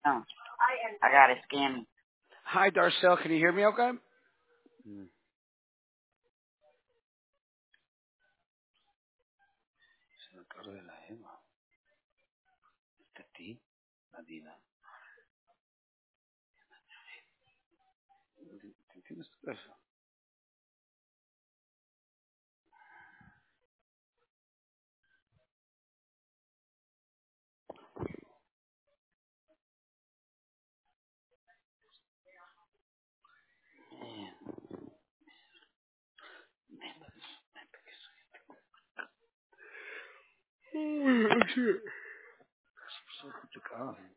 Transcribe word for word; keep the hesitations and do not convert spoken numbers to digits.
No, I got it scanning. Hi, Darcel. Can you hear me okay? Mm. Se me acuerda de la Eva. Este ti, Nadina. ¿Entiendes tú eso? Man, neta, neta que soy. Oh, shit. Es so complicado.